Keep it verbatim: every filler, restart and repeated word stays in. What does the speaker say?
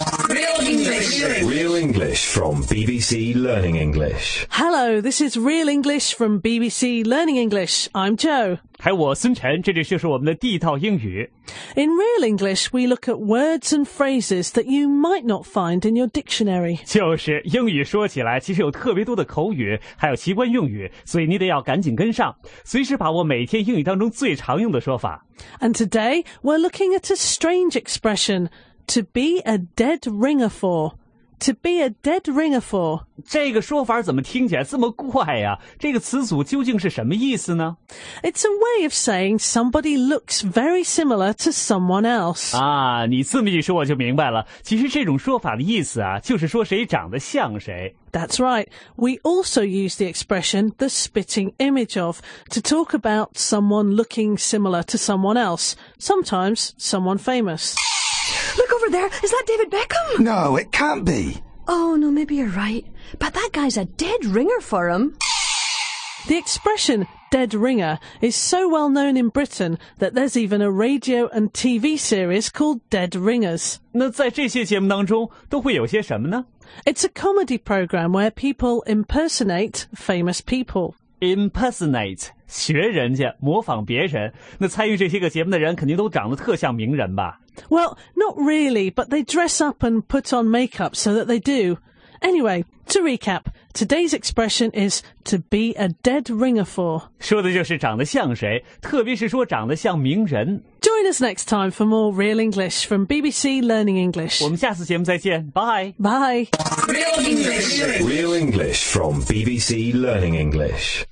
Real English. Real English from B B C Learning English. Hello, this is Real English from B B C Learning English. I'm Joe. 还有我孙晨，这里就是我们的地道英语。 In Real English, we look at words and phrases that you might not find in your dictionary. 就是英语说起来，其实有特别多的口语，还有奇观用语，所以你得要赶紧跟上，随时把握每天英语当中最常用的说法。 And today, we're looking at a strange expression, to be a dead ringer for. To be a dead ringer for. 这个说法怎么听起来这么怪呀？这个词组究竟是什么意思呢？ It's a way of saying somebody looks very similar to someone else. 啊，你这么一说我就明白了。其实这种说法的意思啊，就是说谁长得像谁。 That's right. We also use the expression the spitting image of to talk about someone looking similar to someone else, sometimes someone famous. Look over there. Is that David Beckham? No, it can't be. Oh, no, maybe you're right. But that guy's a dead ringer for him. The expression dead ringer is so well known in Britain that there's even a radio and T V series called Dead Ringers. 那在这些节目当中都会有些什么呢？ It's a comedy program where people impersonate famous people. Impersonate 学人家，模仿别人。那参与这些个节目的人肯定都长得特像名人吧？ Well, not really, but they dress up and put on makeup so that they do. Anyway, to recap, today's expression is to be a dead ringer for. 说的就是长得像谁，特别是说长得像名人。 Join us next time for more Real English from B B C Learning English. 我们下次节目再见，拜。 Bye. Real English. Real English from B B C Learning English.